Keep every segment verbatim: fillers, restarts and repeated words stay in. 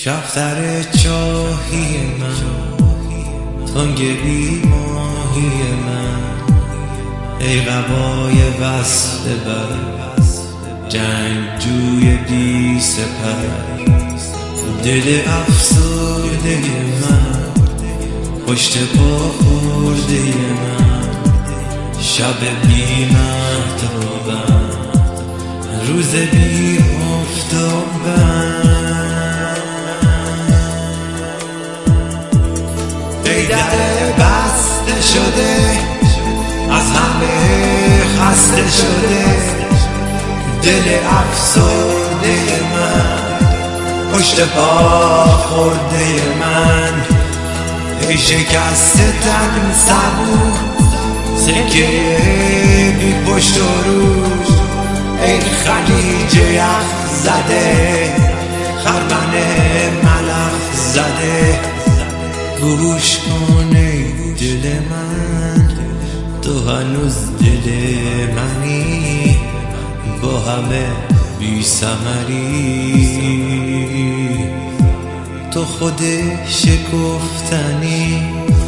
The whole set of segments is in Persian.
کفتر چاهی من، تنگ بی ماهی من، ای قبای وصل بر جنگجوی بی سپر، دل افسرده من، پشت پا خورده من، شب بی مهتابم، روز بی آفتابم، ای در بسته شده از همه خسته شده، دل افسرده من، پشت پا خورده من، ای شکسته تن صبور، سکه بی پشت و روز، ای خلیج یخ زده، خرمن ملخ زده. گوش کن ای دل من، تو هنوز دل منی، با همه بی ثمری، تو خود شکفتنی.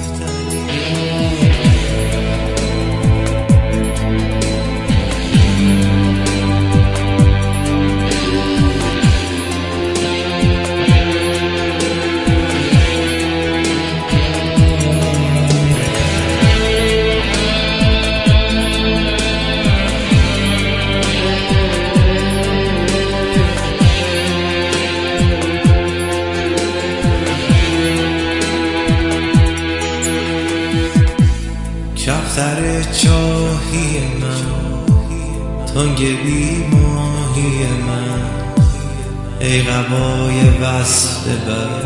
کفتر چاهی من، تنگ بی ماهی من، ای قبای وصل بر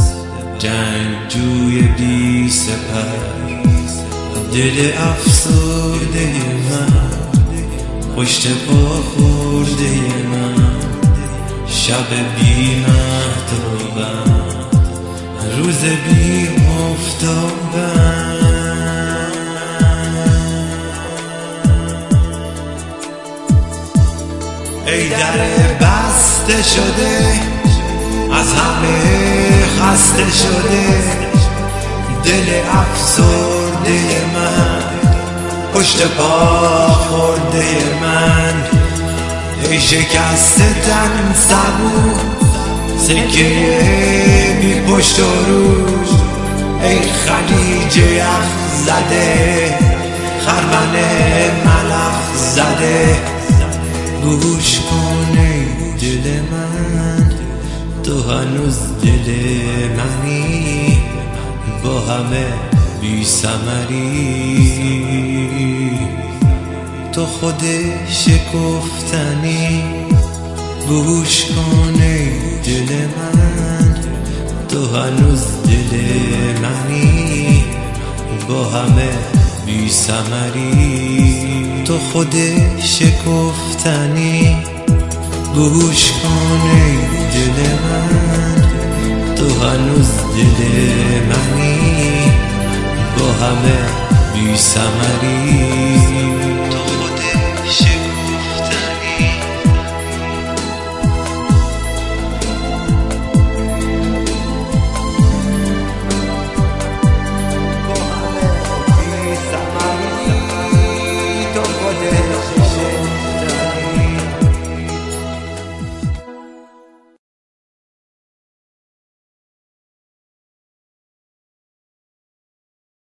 جنگجوی بی سپر، دل افسرده من، پشت پا خورده من، شب بی مهتابم، روز بی آفتابم، ای در بسته شده از همه خسته شده، دل افسرده من، پشت پا خورده من، ای شکسته تن صبور، سکه بی پشت و روز، ای خلیج یخ زده، خرمن ملخ زده. گوش کن ای دل من، تو هنوز دل منی، با همه بی ثمری، تو خود شکفتنی. گوش کن ای دل من، تو هنوز دل منی، با همه بی ثمری، تو خود شکفتنی. گوش کن ای دل من، تو هنوز دل منی، با همه بی ثمری.